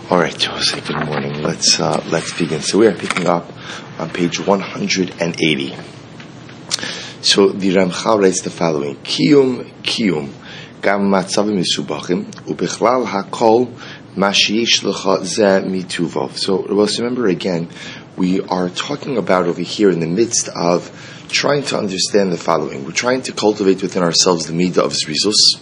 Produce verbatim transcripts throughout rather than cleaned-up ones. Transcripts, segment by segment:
All right, Jose. Good morning. Let's uh, let's begin. So we are picking up on page one hundred eighty. So the Ramchal writes the following: Kiyum kiyum gam matzavim misubachim ubechlal hakol mashiyish lecha ze mituvov. So let's remember again, we are talking about over here in the midst of trying to understand the following. We're trying to cultivate within ourselves the midah of zrizus,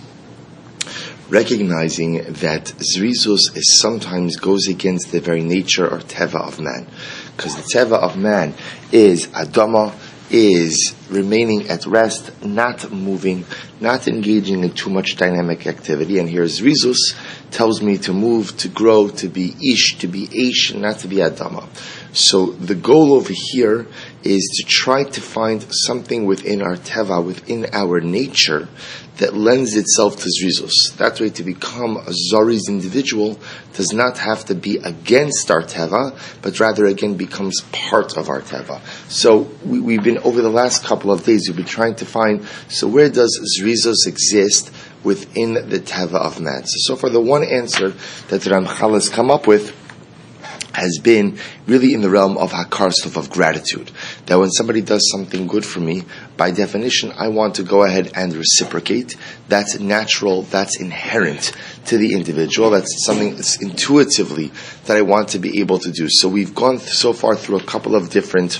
recognizing that zrizus is sometimes goes against the very nature or teva of man, because the teva of man is adama, is remaining at rest, not moving, not engaging in too much dynamic activity. And here zrizus tells me to move, to grow, to be ish, to be ish, not to be adama. So the goal over here is to try to find something within our teva, within our nature, that lends itself to zrizus. That way, to become a zariz individual does not have to be against our teva, but rather again becomes part of our teva. So we, we've been, over the last couple of days, we've been trying to find, so where does zrizus exist within the teva of man? So, so far the one answer that Ramchal has come up with has been really in the realm of hakar stuff, of gratitude. That when somebody does something good for me, by definition, I want to go ahead and reciprocate. That's natural, that's inherent to the individual. That's something that's intuitively that I want to be able to do. So we've gone th- so far through a couple of different,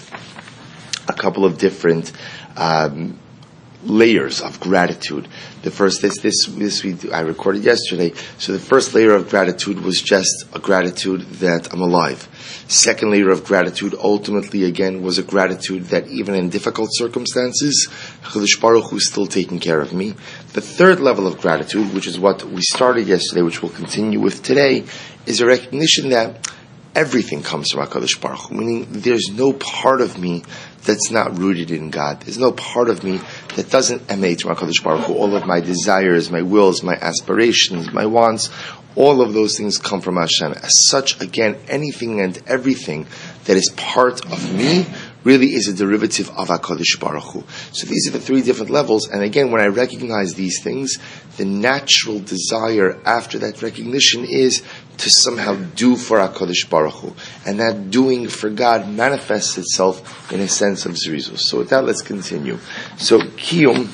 a couple of different, um, layers of gratitude. The first, this, this, this we, I recorded yesterday. So the first layer of gratitude was just a gratitude that I'm alive. Second layer of gratitude, ultimately again, was a gratitude that even in difficult circumstances, Chadosh Baruch Hu is still taking care of me. The third level of gratitude, which is what we started yesterday, which we'll continue with today, is a recognition that everything comes from HaKadosh Baruch Hu, meaning there's no part of me that's not rooted in God. There's no part of me that doesn't emanate from HaKadosh Baruch Hu. All of my desires, my wills, my aspirations, my wants, all of those things come from Hashem. As such, again, anything and everything that is part of me really is a derivative of HaKadosh Baruch Hu. So these are the three different levels, and again, when I recognize these things, the natural desire after that recognition is to somehow do for HaKadosh Baruch Hu. And that doing for God manifests itself in a sense of zrizus. So with that, let's continue. So, kiyum,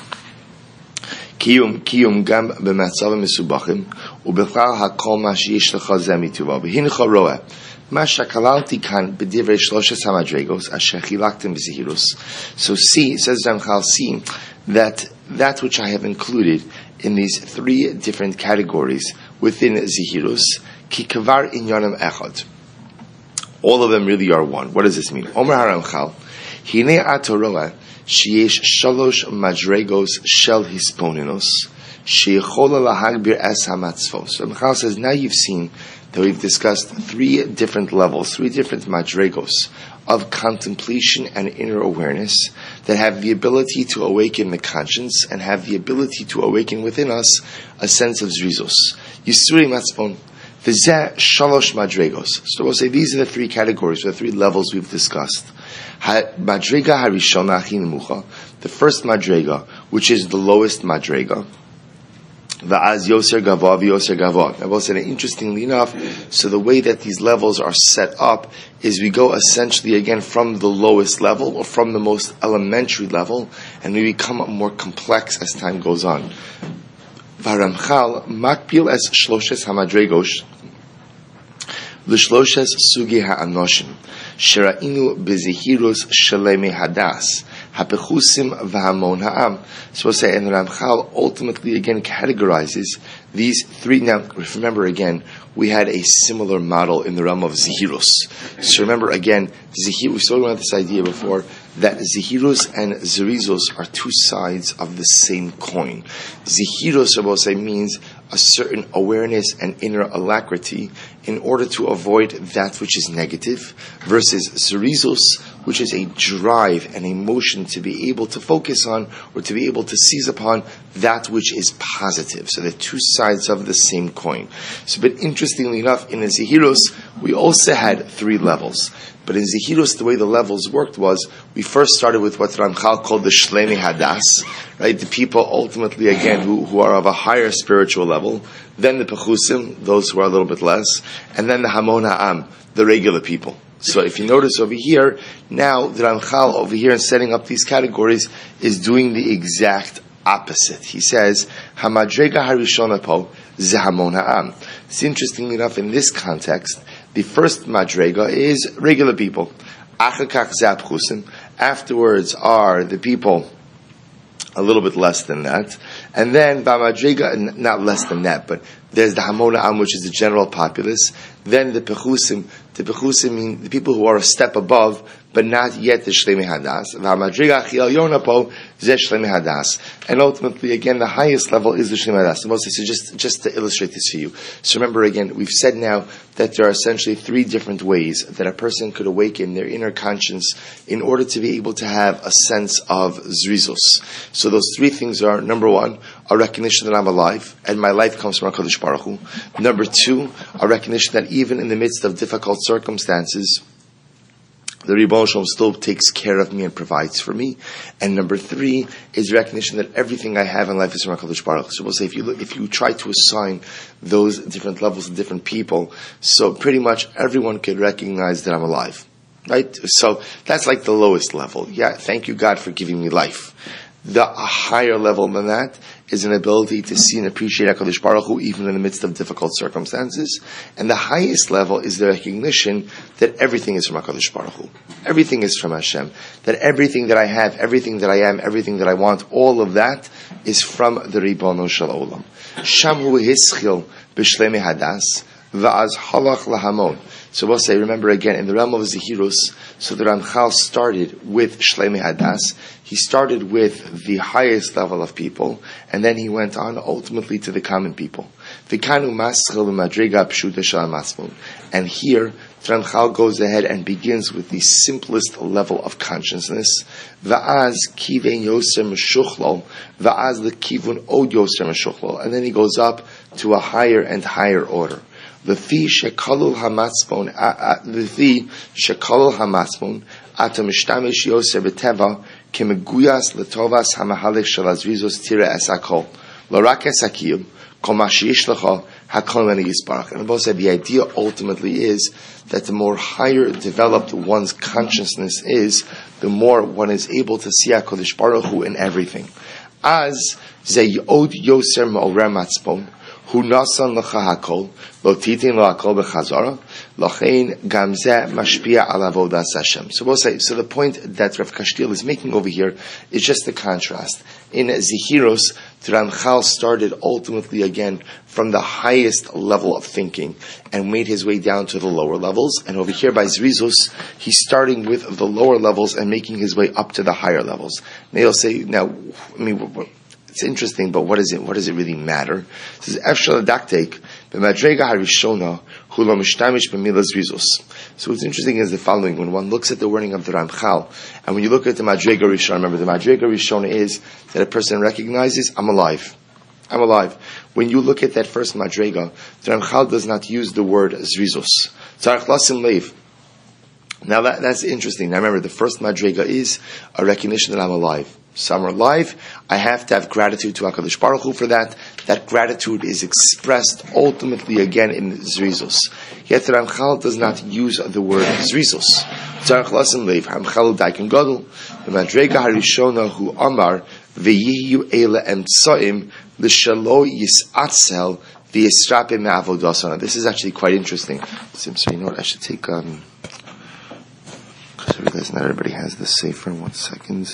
kiyum, kiyum gam b'matzav mesubachim, ubechlal hakol ma sheyesh lecha ze mituva, v'hincha roeh. So see, says Ramchal, see that that which I have included in these three different categories within Zihirus, ki kavar inyanim echad. All of them really are one. What does this mean? Omer HaRamchal, hine atoroa sheyesh shalosh madregos shel hisponinos sheyechola lahagbir es hamatzvos. So Ramchal says, now you've seen that we've discussed three different levels, three different madregos of contemplation and inner awareness that have the ability to awaken the conscience and have the ability to awaken within us a sense of zrizus. Yisuri matzvon, v'zeh shalosh madregos. So we'll say these are the three categories, or the three levels we've discussed. Madrega harishona achi nemucha, the first madrega, which is the lowest madrega. Va'az yoser gava v'yoser gava. I will say that interestingly enough, so the way that these levels are set up is we go essentially again from the lowest level or from the most elementary level, and we become more complex as time goes on. V'Ramchal makpil es shloshes hamadregos l'shloshes sugi ha'anoshim shera'inu bezihirus shalei hadas. Hapechusim v'hamon ha'am. So we'll say, and Ramchal ultimately again categorizes these three. Now, remember again, we had a similar model in the realm of Zihirus. So remember again, Zihirus, we spoke about this idea before, that Zihirus and Zerizus are two sides of the same coin. Zihirus, I will say, means a certain awareness and inner alacrity in order to avoid that which is negative, versus Zerizus, which is a drive and a motion to be able to focus on or to be able to seize upon that which is positive. So they're two sides of the same coin. So, but interestingly enough, in the Zehirus, we also had three levels. But in Zehirus, the way the levels worked was, we first started with what Ramchal called the Shlemi Hadas, right? The people ultimately, again, who, who are of a higher spiritual level, then the Pechusim, those who are a little bit less, and then the Hamon Ha'am, the regular people. So if you notice over here, now the Ramchal over here in setting up these categories is doing the exact opposite. He says, Hamadrega Harishona Po, Ze Hamon Ha'am. It's interesting enough in this context, the first madrega is regular people. Afterwards are the people a little bit less than that. And then Bamadrega, not less than that, but there's the Hamon Ha'am, which is the general populace. Then the Pechusim. The Pechusim mean the people who are a step above, but not yet the Shlemi Hadas. V'hamadriga Chiel Yonapo Zeh Shlemi Hadas. And ultimately, again, the highest level is the Shlemi Hadas. So just, just to illustrate this for you. So remember again, we've said now that there are essentially three different ways that a person could awaken their inner conscience in order to be able to have a sense of Zrizus. So those three things are, number one, a recognition that I'm alive, and my life comes from HaKadosh Baruch Hu. Number two, a recognition that even in the midst of difficult circumstances, the Ribono Shel Olam still takes care of me and provides for me. And number three is recognition that everything I have in life is from HaKadosh Baruch Hu. So we'll say if you look, if you try to assign those different levels to different people, so pretty much everyone could recognize that I'm alive. Right? So that's like the lowest level. Yeah, thank you God for giving me life. The a higher level than that is an ability to see and appreciate HaKadosh Baruch Hu even in the midst of difficult circumstances. And the highest level is the recognition that everything is from HaKadosh Baruch Hu. Everything is from Hashem. That everything that I have, everything that I am, everything that I want, all of that is from the Ribono Shel Olam. Shamhu hischil b'shlemi hadas va'az halach lahamon. So we'll say, remember again, in the realm of Zehirus, so the Ramchal started with Shlemi Hadas. He started with the highest level of people, and then he went on ultimately to the common people. V'kanu maschil v'madrega pshuta shel masmon. And here, the Ramchal goes ahead and begins with the simplest level of consciousness. Va'az kiven yoser meshuchlol, va'az lekivun od yoser meshuchlol. And then he goes up to a higher and higher order. Lefi shekalul hamatzpon, lefi shekalul hamatzpon, ata mishtamish yoser b'teva, kemeguyas letovas hamahalik shel azrizos tira es hakol, lo rak es hakiyum, kol ma sheyesh lecha hakol meni yisparach. And both said the idea ultimately is that the more higher developed one's consciousness is, the more one is able to see HaKadosh Baruch Hu in everything. As ze yod yoser ma'oreh matzpon, Hu nasan lecha hakol, lo titin lo hakol b'chazara, lochein gamzeh mashpia al avodas Hashem. So we'll say, so the point that Rav Kashtil is making over here is just the contrast. In Zehirus, the Ramchal started ultimately again from the highest level of thinking and made his way down to the lower levels. And over here by Zrizus, he's starting with the lower levels and making his way up to the higher levels. Now you'll say, now, I mean, what, what, it's interesting, but what is it? What does it really matter? It says, "Efshal adaktek b'madrega harishona hu lo mishtamish b'milas rizus." So what's interesting is the following: when one looks at the wording of the Ramchal, and when you look at the madrega rishona, remember the madrega rishona is that a person recognizes, "I'm alive, I'm alive." When you look at that first madrega, the Ramchal does not use the word zrizus. Tzarich lasim leiv. Now that, that's interesting. Now remember, the first madrega is a recognition that I'm alive. So I'm alive. I have to have gratitude to HaKadosh Baruch Hu for that. That gratitude is expressed ultimately again in Zrizus. Yet the Ramchal does not use the word Zrizus. Tzarech lasim leiv. Ramchal daiken gadol. The madrega harishona hu amar veyiyu eila emtsaim l'shalo yisatzel v'yisrape me'avodasana. This is actually quite interesting. So you know what? I should take um. Because I realize not everybody has the sefer. One second.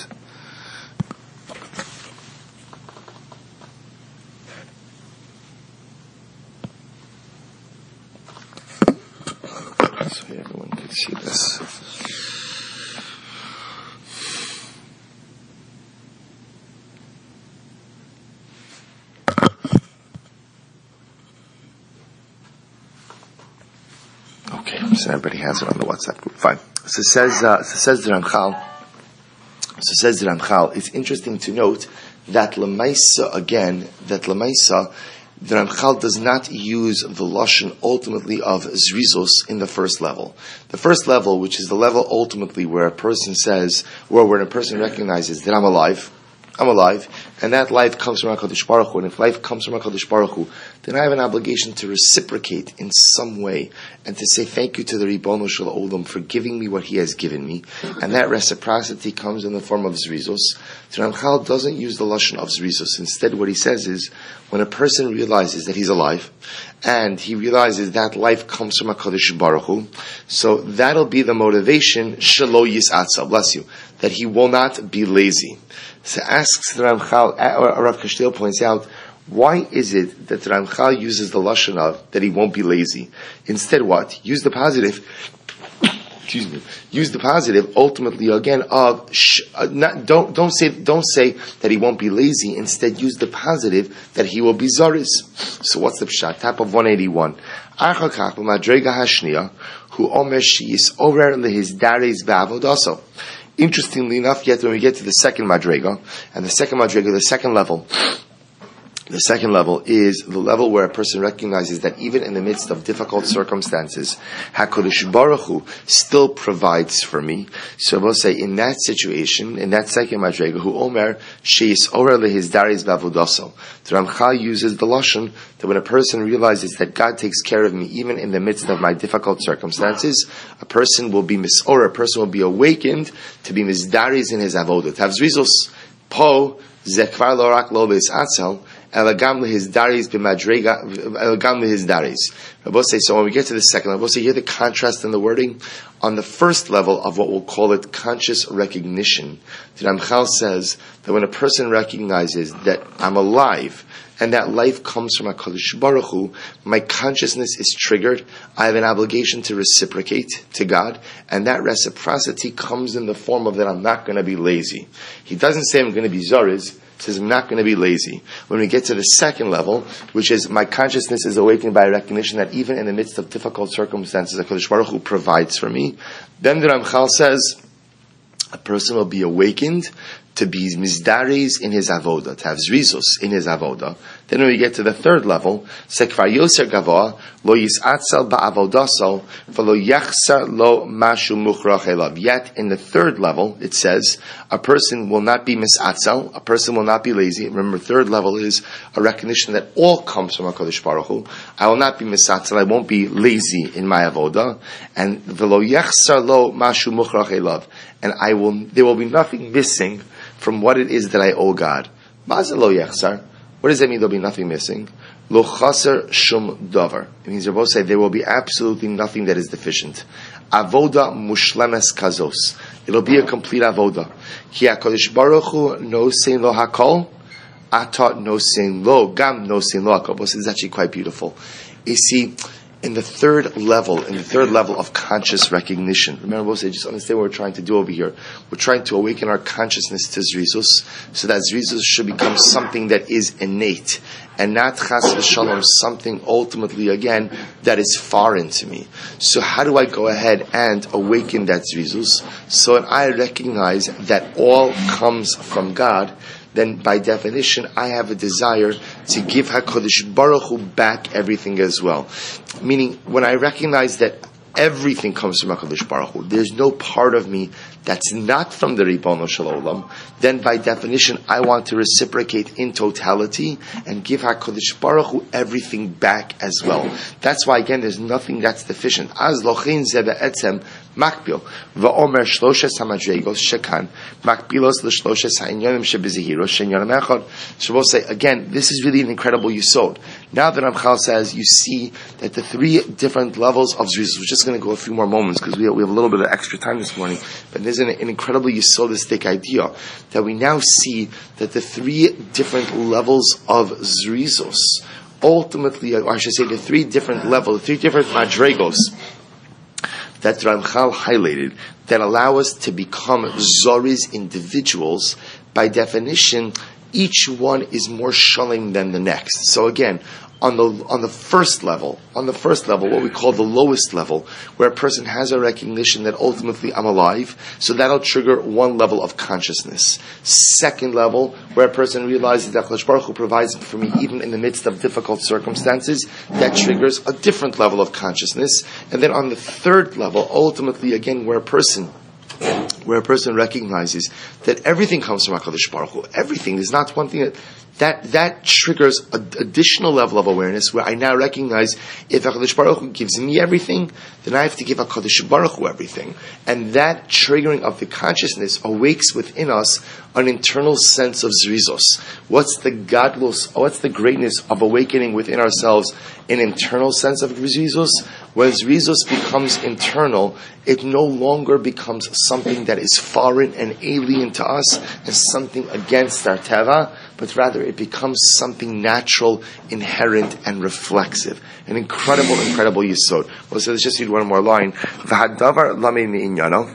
So everyone can see this. Okay. So everybody has it on the WhatsApp group. Fine. So says, uh, so says the Ramchal. So says the Ramchal. It's interesting to note that Lamaisa again. That Lamaisa, the Ramchal does not use the lashon ultimately of zrizus in the first level. The first level, which is the level ultimately where a person says, or where a person recognizes that I'm alive. I'm alive, and that life comes from HaKadosh Baruch Hu, and if life comes from HaKadosh Baruch Hu, then I have an obligation to reciprocate in some way, and to say thank you to the Ribono Shel Olam for giving me what He has given me, and that reciprocity comes in the form of Zrizus. The Ramchal doesn't use the lashon of Zrizus. Instead, what he says is, when a person realizes that he's alive, and he realizes that life comes from HaKadosh Baruch Hu, so that'll be the motivation, Shelo Yisatza, bless you, that he will not be lazy. So asks the Ramchal, or Rav Kashtil points out, why is it that the Ramchal uses the lashon of that he won't be lazy? Instead, what? Use the positive. Excuse me. Use the positive. Ultimately, again, of sh- uh, not, don't don't say don't say that he won't be lazy. Instead, use the positive that he will be zaris. So what's the pshat? Top of one eighty-one. Achakach b'madrega hashniya hu omer she'is over lehis dares ba'avodaso. Interestingly enough, yet when we get to the second madrega, and the second madrega, the second level, the second level is the level where a person recognizes that even in the midst of difficult circumstances, HaKadosh Baruch Hu still provides for me. So we'll say, in that situation, in that second madrega, Hu Omer, she'is orer lehis dares ba'avodaso. The Ramchal uses the lashon that when a person realizes that God takes care of me even in the midst of my difficult circumstances, a person will be mis or a person will be awakened to be misdaris in his avodah. Tav zrizus po zekvar lo rak lo beis atzel elagam lehis daris b'madrega elagam lehis daris. Rabbi say, so when we get to the second level, say, hear the contrast in the wording. On the first level of what we'll call it conscious recognition, the Ramchal says that when a person recognizes that I'm alive, and that life comes from HaKadosh Baruch Hu, my consciousness is triggered. I have an obligation to reciprocate to God, and that reciprocity comes in the form of that I'm not going to be lazy. He doesn't say I'm going to be zariz, he says I'm not going to be lazy. When we get to the second level, which is my consciousness is awakened by recognition that even in the midst of difficult circumstances, HaKadosh Baruch Hu provides for me, then the Ramchal says, a person will be awakened to be mizdaris in his avoda, to have zrizus in his avoda. Then when we get to the third level, sekvar yoser gavoa lo yisatzel ba'avodaso v'lo yachsar lo mashu muchrach elav. Yet in the third level, it says a person will not be misatzel, a person will not be lazy. Remember, third level is a recognition that all comes from HaKadosh Baruch Hu. I will not be misatzel, I won't be lazy in my avoda, and v'lo yachsar lo mashu muchrach elav, and I will, there will be nothing missing from what it is that I owe God. Mazel lo yachsar. What does that mean? There'll be nothing missing. Lo chaser shum davar. It means they're both saying there will be absolutely nothing that is deficient. Avoda mushlemes kazos. It'll be a complete avoda. Ki HaKadosh Baruch Hu no sein lo hakol. Atat no sein lo gam no sein lo hakol. This is actually quite beautiful. You see, in the third level, in the third level of conscious recognition, remember, we'll say, just understand what we're trying to do over here. We're trying to awaken our consciousness to Zrizus, so that Zrizus should become something that is innate, and not Chas v'Shalom, something ultimately, again, that is foreign to me. So how do I go ahead and awaken that Zrizus? So when I recognize that all comes from God, then by definition, I have a desire to give HaKadosh Baruch Hu back everything as well. Meaning, when I recognize that everything comes from HaKadosh Baruch Hu, there's no part of me that's not from the Ribono Shel Olam, then by definition, I want to reciprocate in totality and give HaKadosh Baruch Hu everything back as well. That's why, again, there's nothing that's deficient. Az lochin ze be'etzem makbil va'omer shloshes hamadregos shekan makbilos l'shloshes ha'inyonim shebezehiros she'inyonim echad. So we'll say, again, this is really an incredible yisod. Now that Ramchal says, you see that the three different levels of Zrizus, we're just going to go a few more moments because we have, we have a little bit of extra time this morning, but there's an, an incredibly yisodistic idea that we now see that the three different levels of Zrizus, ultimately, or I should say the three different levels, the three different madregos that Ramchal highlighted, that allow us to become Zoriz individuals, by definition, each one is more shalom than the next. So again, on the on the first level, on the first level, what we call the lowest level, where a person has a recognition that ultimately I'm alive, so that'll trigger one level of consciousness. Second level, where a person realizes that HaKadosh Baruch Hu provides for me even in the midst of difficult circumstances, that triggers a different level of consciousness. And then on the third level, ultimately again, where a person where a person recognizes that everything comes from HaKadosh Baruch Hu, everything, there's not one thing that That that triggers an additional level of awareness where I now recognize if HaKadosh Baruch Hu gives me everything, then I have to give HaKadosh Baruch Hu everything. And that triggering of the consciousness awakes within us an internal sense of zrizos. What's the godless, what's the greatness of awakening within ourselves an internal sense of zrizos? When zrizos becomes internal, it no longer becomes something that is foreign and alien to us and something against our teva, but rather it becomes something natural, inherent, and reflexive. An incredible, incredible yisod. Well, so let's just read one more line. V'hadavar lami mi'inyano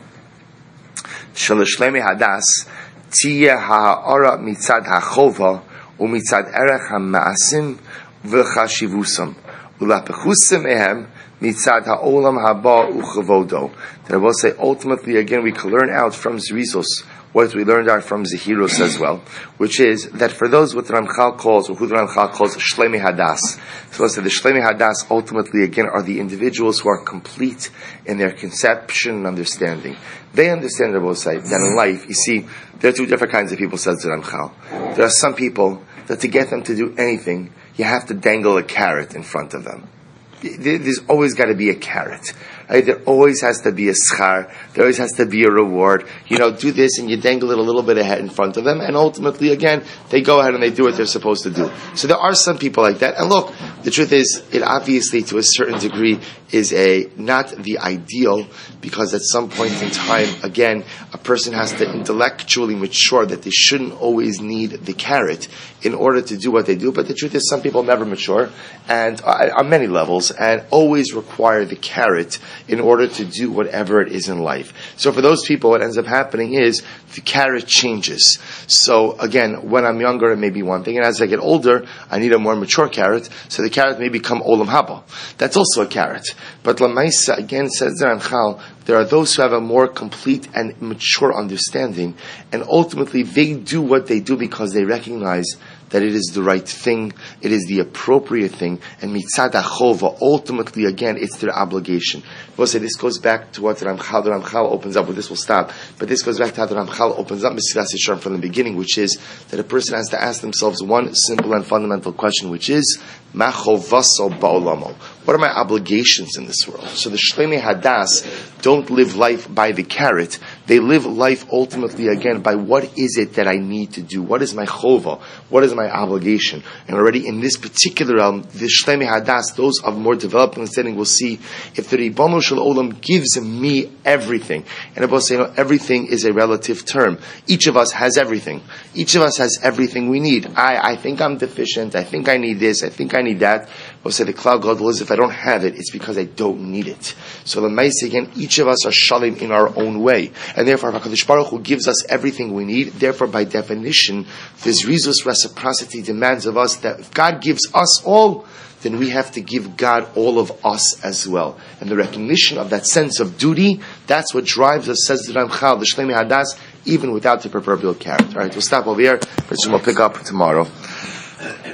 shaloshlemi hadas tiyeh ha'ara mitzad ha'chova u'mitzad erech ha'ma'asim v'chashivusam u'lapechusem ehem mitzad ha'olam haba u'chavodo. That I will say, ultimately, again, we can learn out from Zrizos what we learned out from Zehiros as well, which is that for those what Ramchal calls, or who the Ramchal calls Shlemi Hadas. So let's say the Shlemi Hadas ultimately again are the individuals who are complete in their conception and understanding. They understand, I will say, that in life, you see, there are two different kinds of people, says the Ramchal. There are some people that to get them to do anything, you have to dangle a carrot in front of them. There's always got to be a carrot. Right? There always has to be a schar. There always has to be a reward. You know, do this and you dangle it a little bit ahead in front of them, and ultimately, again, they go ahead and they do what they're supposed to do. So there are some people like that. And look, the truth is, it obviously, to a certain degree, is a not the ideal, because at some point in time, again, a person has to intellectually mature that they shouldn't always need the carrot in order to do what they do. But the truth is, some people never mature, and uh, on many levels, and always require the carrot in order to do whatever it is in life. So for those people, what ends up happening is the carrot changes. So again, when I'm younger, it may be one thing, and as I get older, I need a more mature carrot, so the carrot may become olam haba. That's also a carrot. But Lamaisa, again, says the Ramchal, there are those who have a more complete and mature understanding, and ultimately they do what they do because they recognize that it is the right thing, it is the appropriate thing, and mitzad hachova, ultimately, again, it's their obligation. We'll say this goes back to what the Ramchal, the Ramchal opens up, with this will stop, but this goes back to how the Ramchal opens up Mesilas Yesharim from the beginning, which is that a person has to ask themselves one simple and fundamental question, which is, ma chovaso ba'olamo? What are my obligations in this world? So the Shlemi Hadas don't live life by the carrot, they live life ultimately, again, by what is it that I need to do? What is my chova? What is my obligation? And already in this particular realm, the Shlemi Hadas, those of more developed understanding, will see if the Ribono Shel Olam gives me everything. And I will say, you know, everything is a relative term. Each of us has everything. Each of us has everything we need. I, I think I'm deficient. I think I need this. I think I need that. We'll say the cloud God is, if I don't have it, it's because I don't need it. So the Maisa, again, each of us are shalim in our own way. And therefore, HaKadosh Baruch Hu gives us everything we need. Therefore, by definition, this Zrizos reciprocity demands of us that if God gives us all, then we have to give God all of us as well. And the recognition of that sense of duty, that's what drives us, says the Ramchal, the Shlemi Hadas, even without the proverbial carrot. Alright, we'll stop over here, but we'll pick up tomorrow.